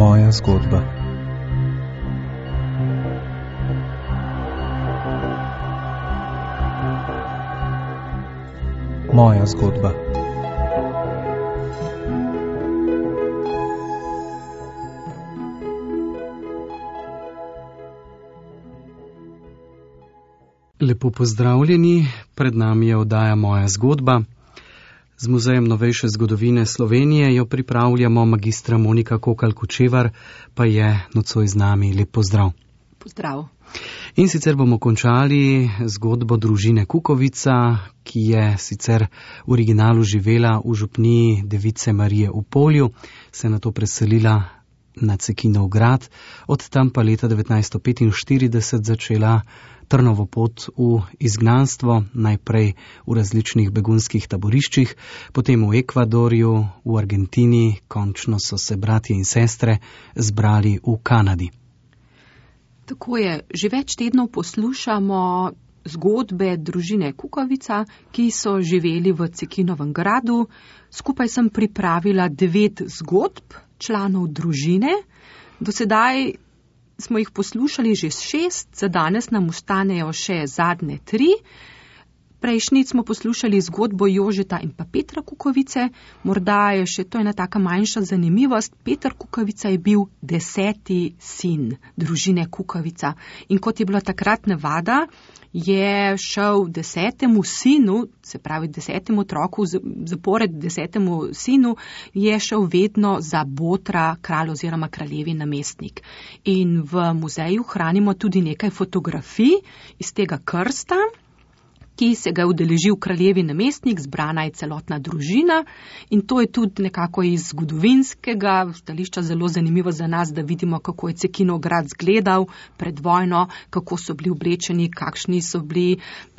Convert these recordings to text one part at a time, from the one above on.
Moja zgodba. Moja zgodba. Lepo pozdravljeni, pred nami je oddaja Moja zgodba. Z Muzejem novejše zgodovine Slovenije jo pripravljamo, magistra Monika Kokalj-Kočevar pa je nocoj z nami. Lep pozdrav. Pozdrav. In sicer bomo končali zgodbo družine Kukovica, ki je sicer v originalu živela v župniji Device Marije v Polju, se je nato preselila na Cekinov grad, od tam pa leta 1945 začela trnovo pot v izgnanstvo, najprej v različnih begunskih taboriščih, potem v Ekvadorju, v Argentini, končno so se bratje in sestre zbrali v Kanadi. Tako je, že več tednov poslušamo zgodbe družine Kukovica, ki so živeli v Cekinovem gradu. Skupaj sem pripravila 9 zgodb članov družine. Do sedaj smo jih poslušali že 6, za danes nam ostanejo še zadnje 3. Prejšnjič smo poslušali zgodbo Jožeta in pa Petra Kukovice. Morda je še to ena taka manjša zanimivost. Peter Kukovica je bil 10. sin družine Kukovica. In kot je bila takrat navada, je šel 10. sinu, se pravi 10. otroku, zapored 10. sinu, je šel vedno za botra kralj oziroma kraljevi namestnik. In v muzeju hranimo tudi nekaj fotografij iz tega krsta, ki se ga je udeležil kraljevi namestnik, zbrana je celotna družina, in to je tudi nekako iz zgodovinskega stališča zelo zanimivo za nas, da vidimo, kako je Cekinov grad zgledal pred vojno, kako so bili oblečeni, kakšni so bili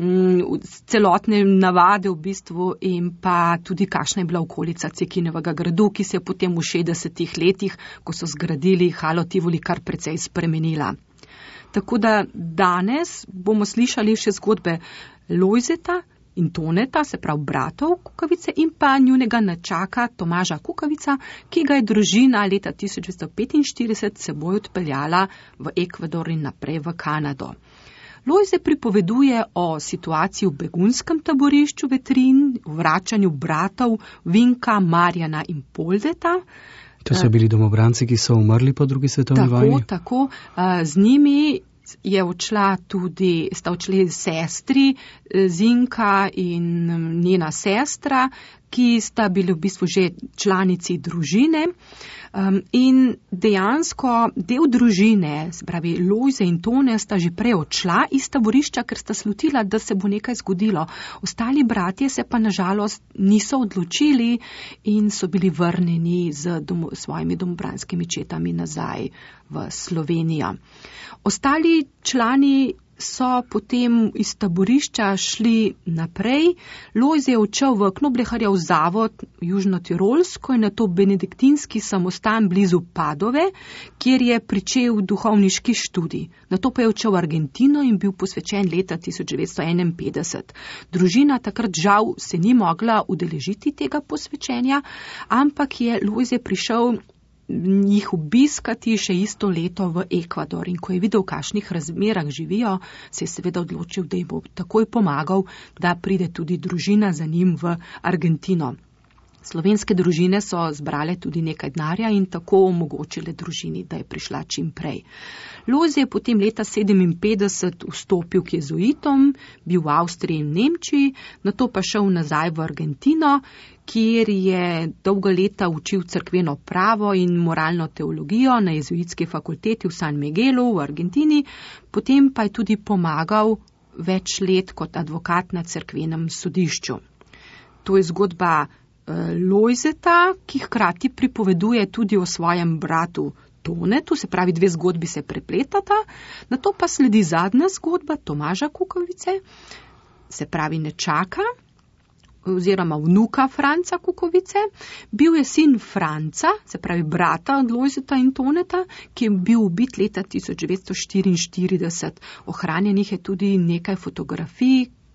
celotne navade v bistvu, in pa tudi kakšna je bila okolica Cekinovega gradu, ki se je potem v 60 letih, ko so zgradili Halo Tivoli, kar precej spremenila. Tako da danes bomo slišali še zgodbe Lojzeta in Toneta, se pravi bratov Kukovice, in pa njunega nečaka Tomaža Kukovica, ki ga je družina leta 1945 seboj odpeljala v Ekvador in naprej v Kanado. Lojze pripoveduje o situaciji v begunskem taborišču Vetrin, o vračanju bratov Vinka, Marjana in Poldeta. To so bili domobranci, ki so umrli po drugi svetovni vojni? Tako. Z njimi sta odšli sestri, Zinka in njena sestra, ki sta bili v bistvu že članici družine. In dejansko del družine, se pravi Lojze in Tone, sta že prej odšla iz taborišča, ker sta slutila, da se bo nekaj zgodilo. Ostali bratje se pa nažalost niso odločili in so bili vrnjeni z svojimi domobranskimi četami nazaj v Slovenijo. Ostali člani so potem iz taborišča šli naprej. Lojze je odšel v Knobleharjev zavod Južno-Tirolsko in nato benediktinski samostan blizu Padove, kjer je pričel duhovniški študij. Nato pa je odšel v Argentino in bil posvečen leta 1951. Družina takrat žal se ni mogla udeležiti tega posvečenja, ampak je Lojze prišel jih obiskati še isto leto v Ekvador, in ko je videl, v kakšnih razmerah živijo, se je seveda odločil, da ji bo takoj pomagal, da pride tudi družina za njim v Argentino. Slovenske družine so zbrale tudi nekaj denarja in tako omogočile družini, da je prišla čim prej. Lojze je potem leta 1957 vstopil k jezuitom, bil v Avstriji in Nemčiji, nato pa šel nazaj v Argentino, kjer je dolga leta učil cerkveno pravo in moralno teologijo na jezuitski fakulteti v San Miguelu v Argentini, potem pa je tudi pomagal več let kot advokat na cerkvenem sodišču. To je zgodba Lojzeta, ki hkrati pripoveduje tudi o svojem bratu Tonetu, se pravi 2 zgodbi se prepletata, nato pa sledi zadnja zgodba Tomaža Kukovice, se pravi nečaka oziroma vnuka Franca Kukovice. Bil je sin Franca, se pravi brata od Lojzeta in Toneta, ki je bil ubit leta 1944. Ohranjenih je tudi nekaj fotografij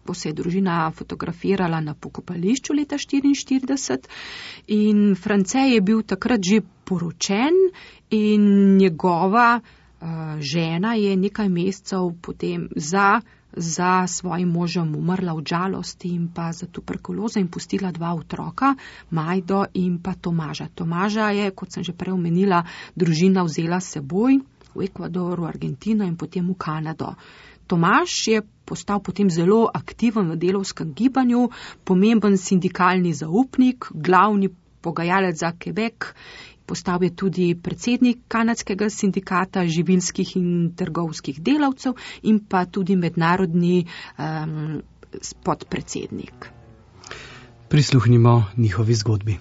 ko se je družina fotografirala na pokopališču leta 1944 in France je bil takrat že poročen in njegova žena je nekaj mesecev potem za svojim možem umrla od žalosti in pa za tuberkulozo in pustila 2 otroka, Majdo in pa Tomaža. Tomaža je, kot sem že prej omenila, družina vzela s seboj v Ekvador, v Argentino in potem v Kanado. Tomaž je postal potem zelo aktiven v delavskem gibanju, pomemben sindikalni zaupnik, glavni pogajalec za Quebec, postal je tudi predsednik kanadskega sindikata živilskih in trgovskih delavcev in pa tudi mednarodni podpredsednik. Prisluhnimo njihovi zgodbi.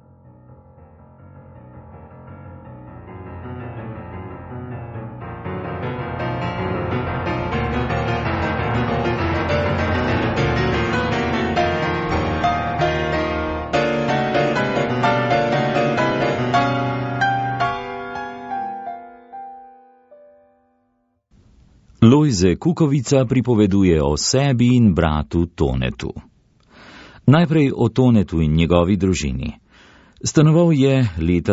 Lojze Kukovica pripoveduje o sebi in bratu Tonetu. Najprej o Tonetu in njegovi družini. Stanoval je leta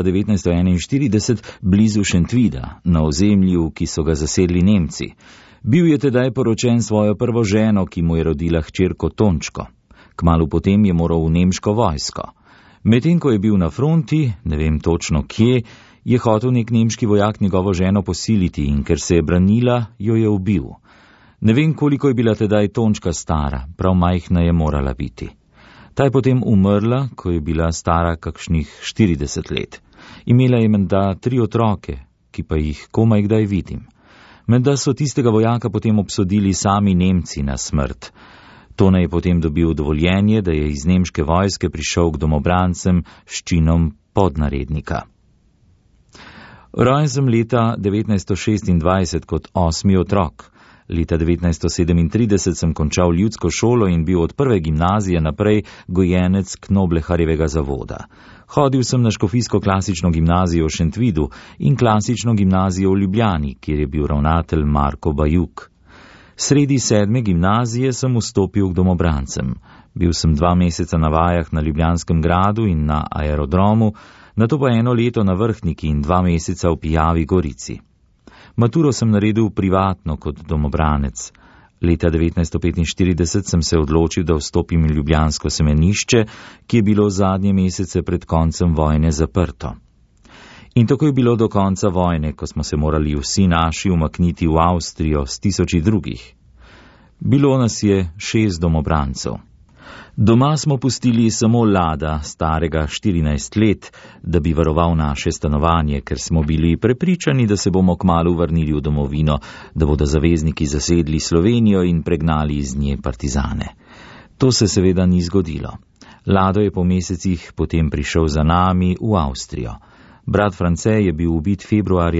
1941 blizu Šentvida, na ozemlju, ki so ga zasedli Nemci. Bil je tedaj poročen svojo prvo ženo, ki mu je rodila hčerko Tončko. Kmalu potem je moral v nemško vojsko. Medtem ko je bil na fronti, ne vem točno kje, je hotel nek nemški vojak njegovo ženo posiliti in ker se je branila, jo je ubil. Ne vem, koliko je bila tedaj Tončka stara, prav majhna je morala biti. Ta je potem umrla, ko je bila stara kakšnih 40 let. Imela je menda 3 otroke, ki pa jih komaj kdaj vidim. Menda so tistega vojaka potem obsodili sami Nemci na smrt. Tone je potem dobil dovoljenje, da je iz nemške vojske prišel k domobrancem s činom podnarednika. Rojen sem leta 1926 kot 8. otrok. Leta 1937 sem končal ljudsko šolo in bil od prve gimnazije naprej gojenec Knobleharjevega zavoda. Hodil sem na škofijsko klasično gimnazijo v Šentvidu in klasično gimnazijo v Ljubljani, kjer je bil ravnatelj Marko Bajuk. Sredi 7. gimnazije sem vstopil k domobrancem. Bil sem 2 meseca na vajah na Ljubljanskem gradu in na aerodromu, nato pa 1 leto na Vrhniki in 2 meseca v Pijavi Gorici. Maturo sem naredil privatno kot domobranec. Leta 1945 sem se odločil, da vstopim v ljubljansko semenišče, ki je bilo zadnje mesece pred koncem vojne zaprto. In tako je bilo do konca vojne, ko smo se morali vsi naši umakniti v Avstrijo s 1000 drugih. Bilo nas je 6 domobrancev. Doma smo pustili samo Lada, starega 14 let, da bi varoval naše stanovanje, ker smo bili prepričani, da se bomo kmalu vrnili v domovino, da bodo zavezniki zasedli Slovenijo in pregnali iz nje partizane. To se seveda ni zgodilo. Lado je po mesecih potem prišel za nami v Avstrijo. Brat France je bil ubit februarja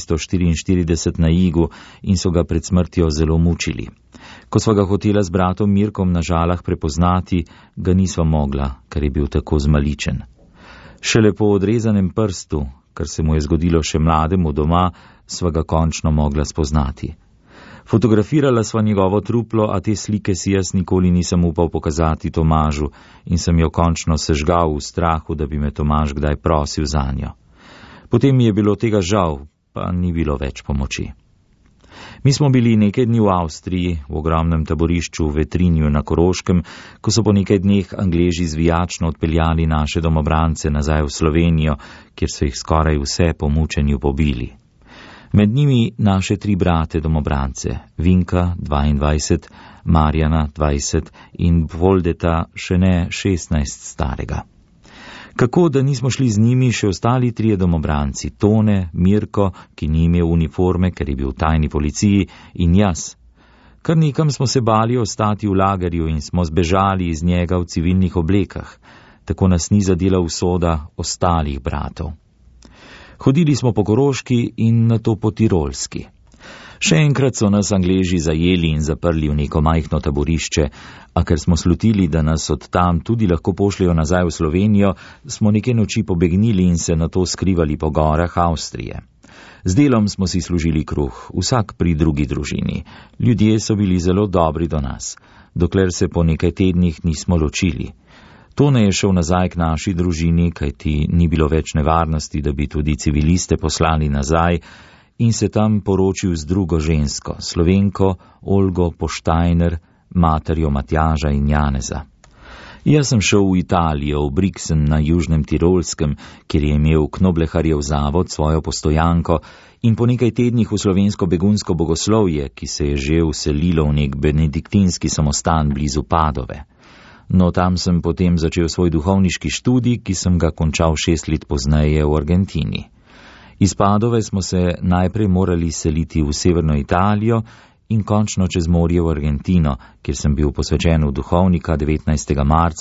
1944 na Igu in so ga pred smrtjo zelo mučili. Ko sva ga hotela z bratom Mirkom na Žalah prepoznati, ga nisva mogla, ker je bil tako zmaličen. Šele po odrezanem prstu, kar se mu je zgodilo še mlademu doma, sva ga končno mogla spoznati. Fotografirala sva njegovo truplo, a te slike si jaz nikoli nisem upal pokazati Tomažu in sem jo končno sežgal v strahu, da bi me Tomaž kdaj prosil zanjo. Potem mi je bilo tega žal, pa ni bilo več pomoči. Mi smo bili nekaj dni v Avstriji, v ogromnem taborišču v Vetrinju na Koroškem, ko so po nekaj dneh Angleži zvijačno odpeljali naše domobrance nazaj v Slovenijo, kjer so jih skoraj vse po mučenju pobili. Med njimi naše 3 brate domobrance, Vinka 22, Marjana 20 in Voldeta še ne 16 starega. Kako, da nismo šli z njimi še ostali 3 domobranci, Tone, Mirko, ki ni imel uniforme, ker je bil v tajni policiji, in jaz. Kar nekam smo se bali ostati v lagerju in smo zbežali iz njega v civilnih oblekah, tako nas ni zadela usoda ostalih bratov. Hodili smo po Koroški in nato po Tirolski. Še enkrat so nas Angleži zajeli in zaprli v neko majhno taborišče, a ker smo slutili, da nas od tam tudi lahko pošljajo nazaj v Slovenijo, smo neke noči pobegnili in se nato skrivali po gorah Avstrije. Z delom smo si služili kruh, vsak pri drugi družini. Ljudje so bili zelo dobri do nas, dokler se po nekaj tednih nismo ločili. Tone je šel nazaj k naši družini, kajti ni bilo več nevarnosti, da bi tudi civiliste poslali nazaj, in se tam poročil z drugo žensko, Slovenko Olgo Poštajner, materjo Matjaža in Janeza. Jaz sem šel v Italijo, v Brixen na Južnem Tirolskem, kjer je imel Knobleharjev zavod svojo postojanko, in po nekaj tednih v slovensko begunsko bogoslovje, ki se je že vselilo v nek benediktinski samostan blizu Padove. No, tam sem potem začel svoj duhovniški študij, ki sem ga končal 6 let pozneje v Argentini. Iz Padove smo se najprej morali seliti v severno Italijo in končno čez morje v Argentino, kjer sem bil posvečen v duhovnika 19. marca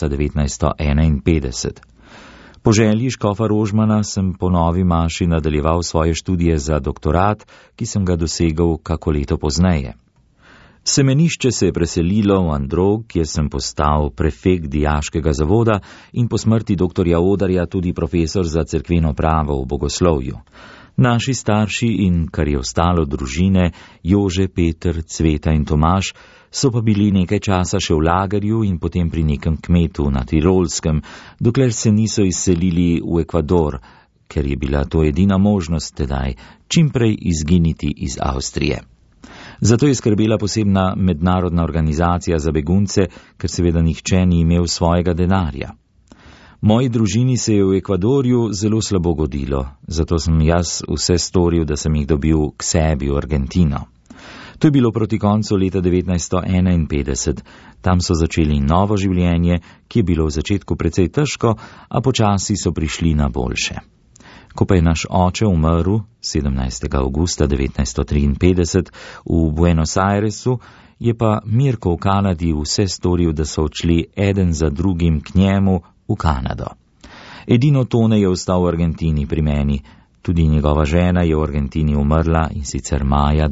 1951. Po želji škofa Rožmana sem po novi maši nadaljeval svoje študije za doktorat, ki sem ga dosegel kako leto pozneje. Semenišče se je preselilo v Androg, kjer sem postal prefekt dijaškega zavoda in po smrti doktorja Odarja tudi profesor za cerkveno pravo v bogoslovju. Naši starši in, kar je ostalo družine, Jože, Peter, Cveta in Tomaž, so pa bili nekaj časa še v lagerju in potem pri nekem kmetu na Tirolskem, dokler se niso izselili v Ekvador, ker je bila to edina možnost tedaj, čimprej izginiti iz Avstrije. Zato je skrbela posebna mednarodna organizacija za begunce, ker seveda nihče ni imel svojega denarja. Moji družini se je v Ekvadorju zelo slabo godilo, zato sem jaz vse storil, da sem jih dobil k sebi v Argentino. To je bilo proti koncu leta 1951. Tam so začeli novo življenje, ki je bilo v začetku precej težko, a počasi so prišli na boljše. Ko pa je naš oče umrl 17. avgusta 1953 v Buenos Airesu, je pa Mirko v Kanadi vse storil, da so odšli eden za drugim k njemu v Kanado. Edino Tone je ostal v Argentini pri meni, tudi njegova žena je v Argentini umrla in sicer maja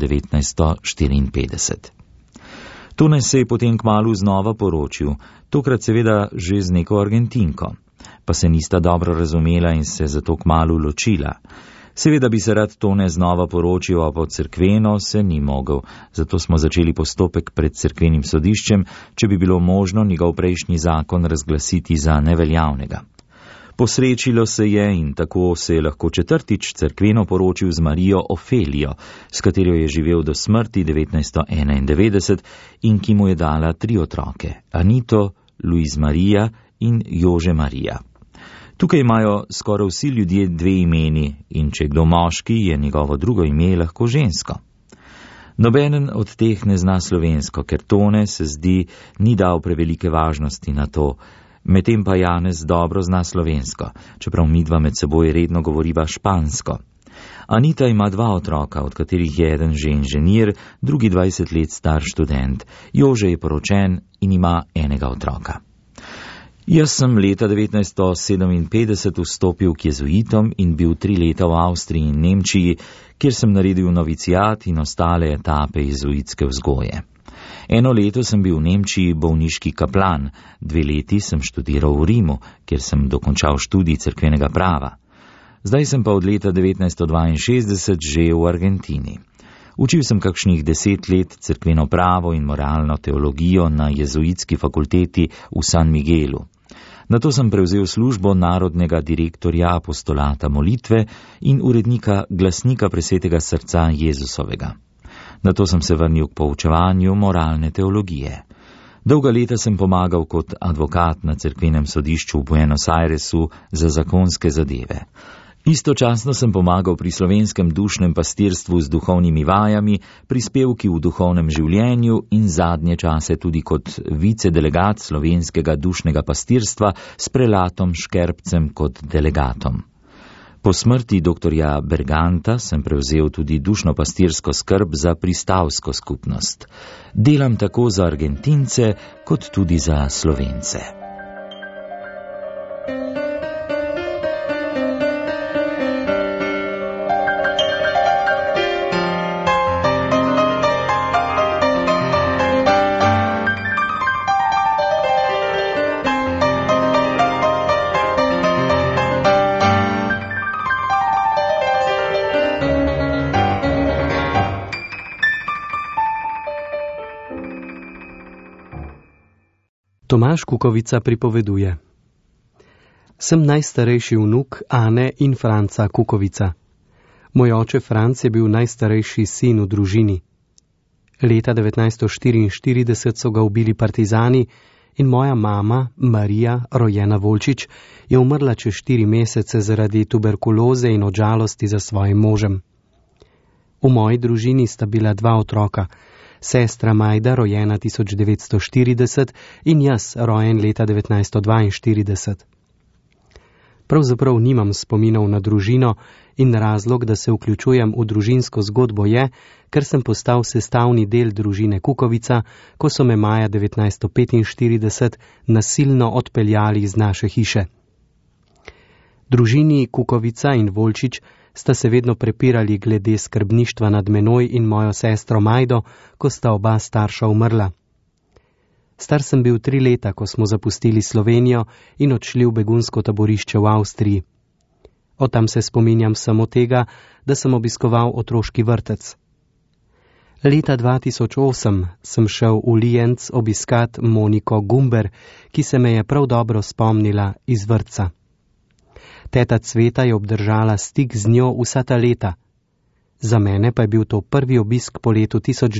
1954. Tone se je potem kmalu znova poročil, tokrat seveda že z neko Argentinko. Pa se nista dobro razumela in se zato kmalu ločila. Seveda bi se rad Tone znova poročil, a po cerkveno se ni mogel, zato smo začeli postopek pred cerkvenim sodiščem, če bi bilo možno njegov prejšnji zakon razglasiti za neveljavnega. Posrečilo se je in tako se je lahko četrtič cerkveno poročil z Marijo Ofelijo, s katero je živel do smrti 1991 in ki mu je dala 3 otroke, Anito, Luis Marija in Jože Marija. Tukaj imajo skoraj vsi ljudje 2 imeni in če kdo moški, je njegovo drugo ime lahko žensko. Nobenen od teh ne zna slovensko, ker Tone se zdi ni dal prevelike važnosti na to, medtem pa Janez dobro zna slovensko, čeprav midva med seboj redno govoriva špansko. Anita ima 2 otroka, od katerih je eden že inženir, drugi 20 let star študent. Jože je poročen in ima enega otroka. Jaz sem leta 1957 vstopil k jezuitom in bil 3 leta v Avstriji in Nemčiji, kjer sem naredil novicijat in ostale etape jezuitske vzgoje. 1 leto sem bil v Nemčiji bolniški kaplan, 2 leti sem študiral v Rimu, kjer sem dokončal študij cerkvenega prava. Zdaj sem pa od leta 1962 že v Argentini. Učil sem kakšnih 10 let cerkveno pravo in moralno teologijo na jezuitski fakulteti v San Miguelu. Nato sem prevzel službo narodnega direktorja apostolata molitve in urednika glasnika presvetega srca Jezusovega. Nato sem se vrnil k poučevanju moralne teologije. Dolga leta sem pomagal kot advokat na cerkvenem sodišču v Buenos Airesu za zakonske zadeve. Istočasno sem pomagal pri slovenskem dušnem pastirstvu z duhovnimi vajami, prispevki v duhovnem življenju in zadnje čase tudi kot vicedelegat slovenskega dušnega pastirstva s prelatom Škerpcem kot delegatom. Po smrti doktorja Berganta sem prevzel tudi dušno-pastirsko skrb za pristavsko skupnost. Delam tako za Argentince kot tudi za Slovence. Tomaž Kukovica pripoveduje: Sem najstarejši vnuk Ane in Franca Kukovica. Moj oče Franc je bil najstarejši sin v družini. Leta 1944 so ga ubili partizani in moja mama, Marija, rojena Volčič, je umrla čez 4 mesece zaradi tuberkuloze in od žalosti za svojim možem. V moji družini sta bila 2 otroka, sestra Majda, rojena 1940, in jaz, rojen leta 1942. Pravzaprav nimam spominov na družino in razlog, da se vključujem v družinsko zgodbo je, ker sem postal sestavni del družine Kukovica, ko so me maja 1945 nasilno odpeljali iz naše hiše. Družini Kukovica in Volčič sta se vedno prepirali glede skrbništva nad menoj in mojo sestro Majdo, ko sta oba starša umrla. Star sem bil 3 leta, ko smo zapustili Slovenijo in odšli v begunsko taborišče v Avstriji. Od tam se spominjam samo tega, da sem obiskoval otroški vrtec. Leta 2008 sem šel v Lienz obiskat Moniko Gumber, ki se me je prav dobro spomnila iz vrtca. Teta Cveta je obdržala stik z njo vsa ta leta. Za mene pa je bil to prvi obisk po letu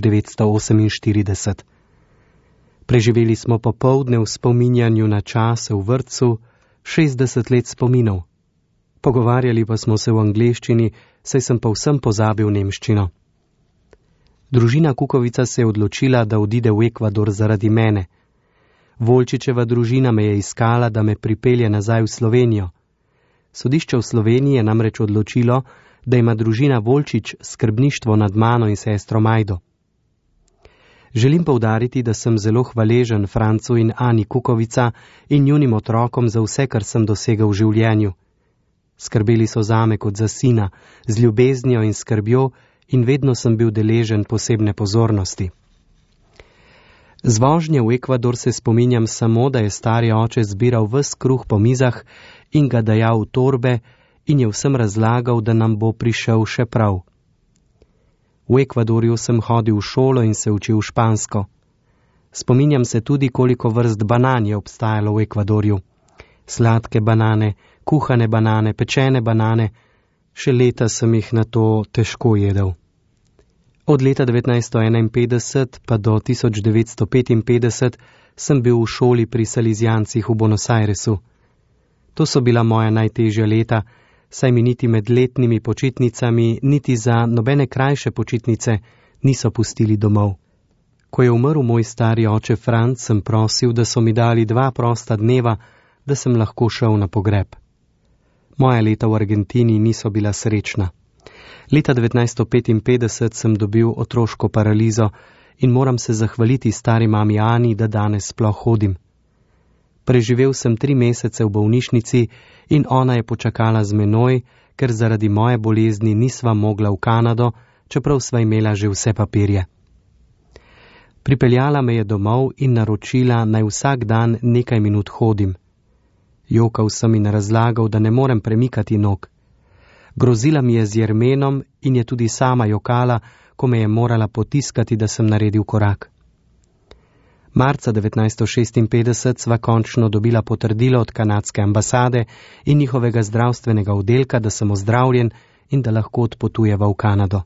1948. Preživeli smo popoldne v spominjanju na čase v vrtcu, 60 let spominov. Pogovarjali pa smo se v angleščini, saj sem povsem pozabil nemščino. Družina Kukovica se je odločila, da odide v Ekvador zaradi mene. Volčičeva družina me je iskala, da me pripelje nazaj v Slovenijo. Sodišče v Sloveniji je namreč odločilo, da ima družina Volčič skrbništvo nad mano in sestro Majdo. Želim poudariti, da sem zelo hvaležen Francu in Ani Kukovica in njunim otrokom za vse, kar sem dosegel v življenju. Skrbeli so zame kot za sina, z ljubeznijo in skrbjo, in vedno sem bil deležen posebne pozornosti. Z vožnje v Ekvador se spominjam samo, da je stari oče zbiral ves kruh po mizah in ga dajal v torbe in je vsem razlagal, da nam bo prišel še prav. V Ekvadorju sem hodil v šolo in se učil špansko. Spominjam se tudi, koliko vrst banan je obstajalo v Ekvadorju. Sladke banane, kuhane banane, pečene banane, še leta sem jih na to težko jedel. Od leta 1951 pa do 1955 sem bil v šoli pri Salizijancih v Buenos Airesu. To so bila moja najtežja leta, saj mi niti med letnimi počitnicami, niti za nobene krajše počitnice niso pustili domov. Ko je umrl moj stari oče Franc, sem prosil, da so mi dali 2 prosta dneva, da sem lahko šel na pogreb. Moja leta v Argentini niso bila srečna. Leta 1955 sem dobil otroško paralizo in moram se zahvaliti stari mami Ani, da danes sploh hodim. Preživel sem 3 mesece v bolnišnici in ona je počakala z menoj, ker zaradi moje bolezni nisva mogla v Kanado, čeprav sva imela že vse papirje. Pripeljala me je domov in naročila, naj vsak dan nekaj minut hodim. Jokal sem in razlagal, da ne morem premikati nog. Grozila mi je z jermenom in je tudi sama jokala, ko me je morala potiskati, da sem naredil korak. Marca 1956 sva končno dobila potrdilo od kanadske ambasade in njihovega zdravstvenega oddelka, da sem ozdravljen in da lahko odpotujeva v Kanado.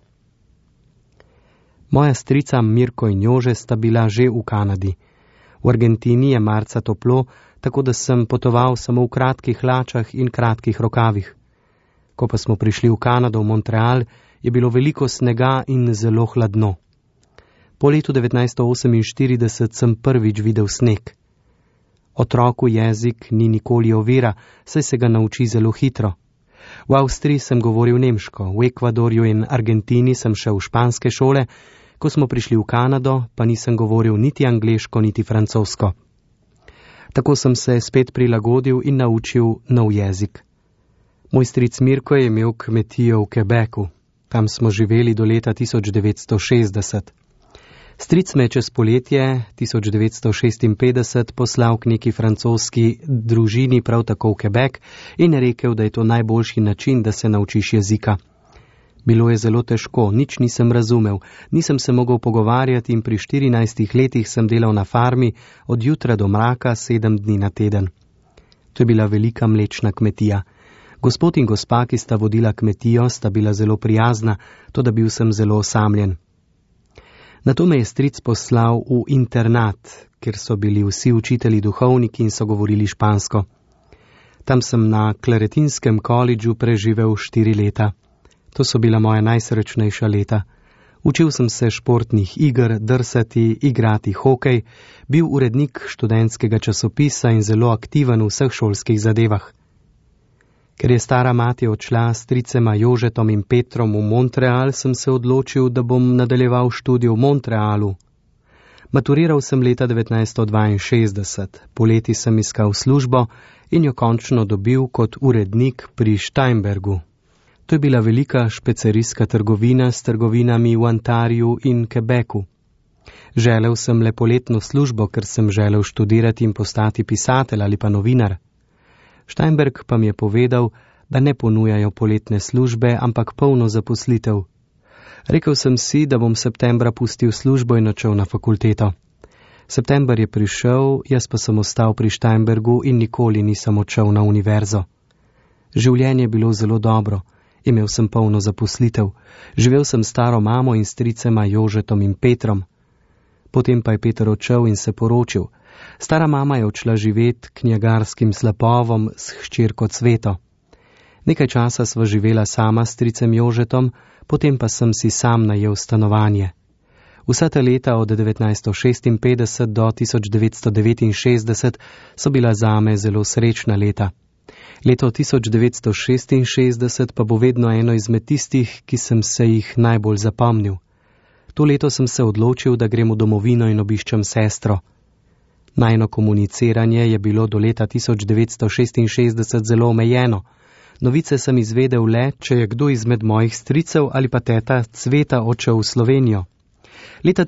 Moja strica Mirko in Jože sta bila že v Kanadi. V Argentini je marca toplo, tako da sem potoval samo v kratkih hlačah in kratkih rokavih. Ko pa smo prišli v Kanado, v Montreal, je bilo veliko snega in zelo hladno. Po letu 1948 sem prvič videl sneg. Otroku jezik ni nikoli ovira, saj se ga nauči zelo hitro. V Avstriji sem govoril nemško, v Ekvadorju in Argentini sem šel v španske šole, ko smo prišli v Kanado, pa nisem govoril niti angleško, niti francosko. Tako sem se spet prilagodil in naučil nov jezik. Moj stric Mirko je imel kmetijo v Quebecu. Tam smo živeli do leta 1960. Stric me je čez poletje 1956 poslal k neki francoski družini prav tako v Quebec in rekel, da je to najboljši način, da se naučiš jezika. Bilo je zelo težko, nič nisem razumel, nisem se mogel pogovarjati in pri 14 letih sem delal na farmi od jutra do mraka 7 dni na teden. To je bila velika mlečna kmetija. Gospod in gospa, ki sta vodila kmetijo, sta bila zelo prijazna, toda bil sem zelo osamljen. Nato me je stric poslal v internat, kjer so bili vsi učitelji duhovniki in so govorili špansko. Tam sem na Klaretinskem koledžu preživel 4 leta. To so bila moja najsrečnejša leta. Učil sem se športnih iger, drsati, igrati hokej, bil urednik študentskega časopisa in zelo aktiven v vseh šolskih zadevah. Ker je stara mati odšla s stricema Jožetom in Petrom v Montreal, sem se odločil, da bom nadaljeval študij v Montrealu. Maturiral sem leta 1962, poleti sem iskal službo in jo končno dobil kot urednik pri Steinbergu. To je bila velika špecerijska trgovina s trgovinami v Ontariju in Quebecu. Želel sem le poletno službo, ker sem želel študirati in postati pisatelj ali pa novinar. Steinberg pa mi je povedal, da ne ponujajo poletne službe, ampak polno zaposlitev. Rekel sem si, da bom septembra pustil službo in odšel na fakulteto. September je prišel, jaz pa sem ostal pri Steinbergu in nikoli nisem odšel na univerzo. Življenje je bilo zelo dobro, imel sem polno zaposlitev, živel sem staro mamo in stricema Jožetom in Petrom. Potem pa je Peter odšel in se poročil. Stara mama je odšla živet k Niagarskim slapovom s hčerko Cveto. Nekaj časa sva živela sama s stricem Jožetom, potem pa sem si sam najel stanovanje. Vsa ta leta od 1956 do 1969 so bila zame zelo srečna leta. Leto 1966 pa bo vedno eno izmed tistih, ki sem se jih najbolj zapomnil. To leto sem se odločil, da grem v domovino in obiščem sestro. Najino komuniciranje je bilo do leta 1966 zelo omejeno. Novice sem izvedel le, če je kdo izmed mojih stricev ali pa teta Cveta odšel v Slovenijo. Leta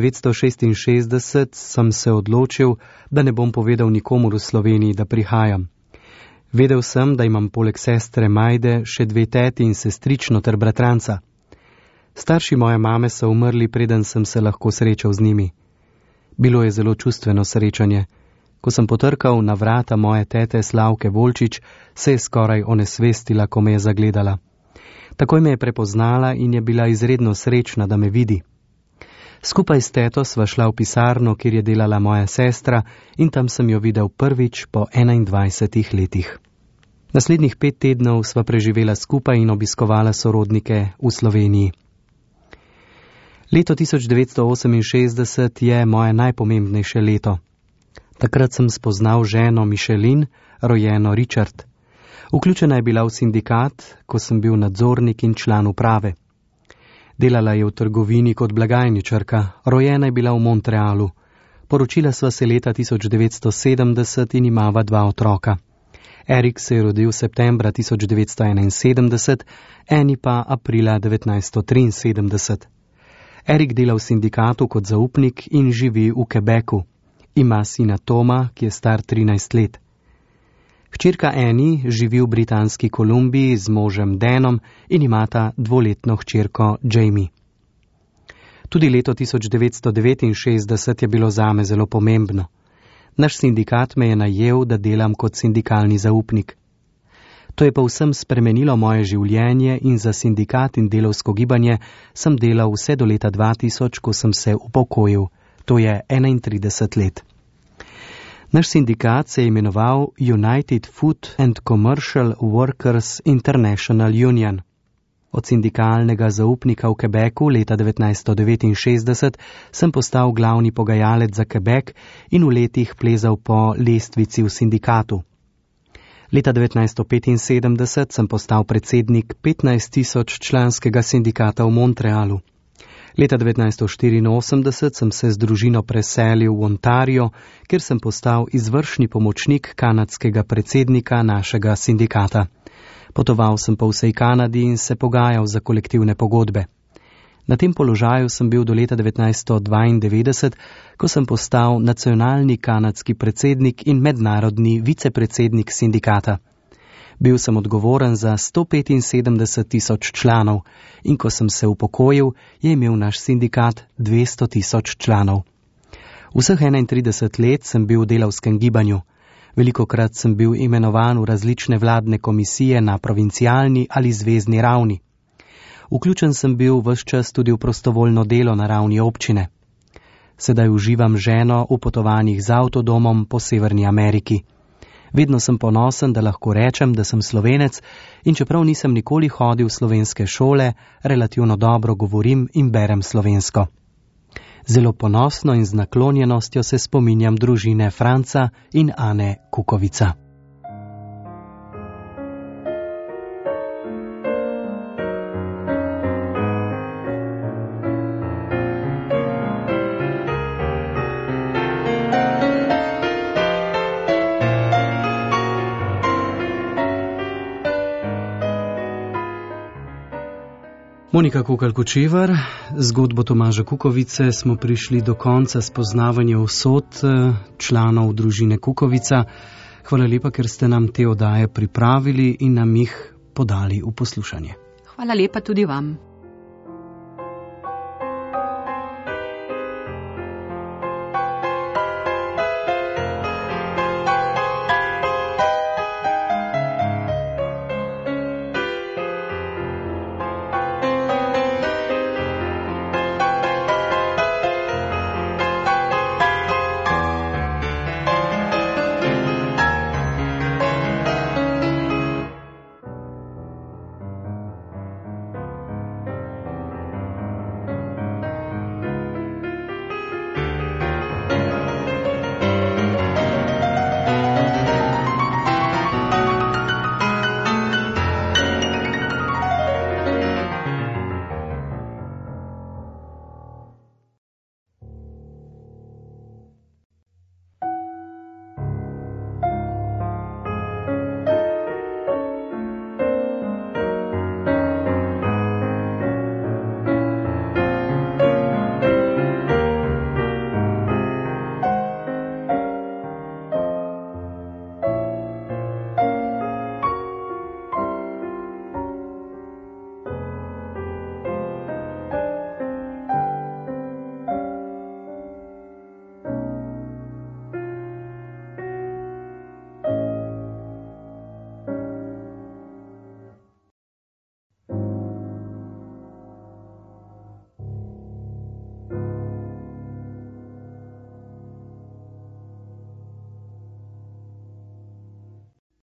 1966 sem se odločil, da ne bom povedal nikomur v Sloveniji, da prihajam. Vedel sem, da imam poleg sestre Majde še 2 teti in sestrično ter bratranca. Starši moje mame so umrli, preden sem se lahko srečal z njimi. Bilo je zelo čustveno srečanje. Ko sem potrkal na vrata moje tete Slavke Volčič, se je skoraj onesvestila, ko me je zagledala. Takoj me je prepoznala in je bila izredno srečna, da me vidi. Skupaj s teto sva šla v pisarno, kjer je delala moja sestra, in tam sem jo videl prvič po 21 letih. Naslednjih 5 tednov sva preživela skupaj in obiskovala sorodnike v Sloveniji. Leto 1968 je moje najpomembnejše leto. Takrat sem spoznal ženo Mišelin, rojeno Richard. Vključena je bila v sindikat, ko sem bil nadzornik in član uprave. Delala je v trgovini kot blagajničarka, rojena je bila v Montrealu. Poročila sva se leta 1970 in imava 2 otroka. Erik se je rodil septembra 1971, Eni pa aprila 1973. Erik dela v sindikatu kot zaupnik in živi v Quebecu. Ima sina Toma, ki je star 13 let. Hčerka Eni živi v Britanski Kolumbiji z možem Danom in imata 2-letno hčerko Jamie. Tudi leto 1969 je bilo zame zelo pomembno. Naš sindikat me je najel, da delam kot sindikalni zaupnik. To je povsem spremenilo moje življenje in za sindikat in delovsko gibanje sem delal vse do leta 2000, ko sem se upokojil. To je 31 let. Naš sindikat se je imenoval United Food and Commercial Workers International Union. Od sindikalnega zaupnika v Quebecu leta 1969 sem postal glavni pogajalec za Quebec in v letih plezal po lestvici v sindikatu. Leta 1975 sem postal predsednik 15.000 članskega sindikata v Montrealu. Leta 1984 sem se z družino preselil v Ontario, kjer sem postal izvršni pomočnik kanadskega predsednika našega sindikata. Potoval sem po vsej Kanadi in se pogajal za kolektivne pogodbe. Na tem položaju sem bil do leta 1992, ko sem postal nacionalni kanadski predsednik in mednarodni vicepredsednik sindikata. Bil sem odgovoren za 175.000 članov in ko sem se upokojil, je imel naš sindikat 200.000 članov. Vseh 31 let sem bil v delavskem gibanju. Velikokrat sem bil imenovan v različne vladne komisije na provincialni ali zvezni ravni. Vključen sem bil ves čas tudi v prostovoljno delo na ravni občine. Sedaj uživam ženo v potovanjih z avtodomom po Severni Ameriki. Vedno sem ponosen, da lahko rečem, da sem Slovenec in čeprav nisem nikoli hodil v slovenske šole, relativno dobro govorim in berem slovensko. Zelo ponosno in z naklonjenostjo se spominjam družine Franca in Ane Kukovica. Monika Kukal-Kočevar, zgodbo Tomaža Kukovice smo prišli do konca spoznavanja usod članov družine Kukovica. Hvala lepa, ker ste nam te oddaje pripravili in nam jih podali v poslušanje. Hvala lepa tudi vam.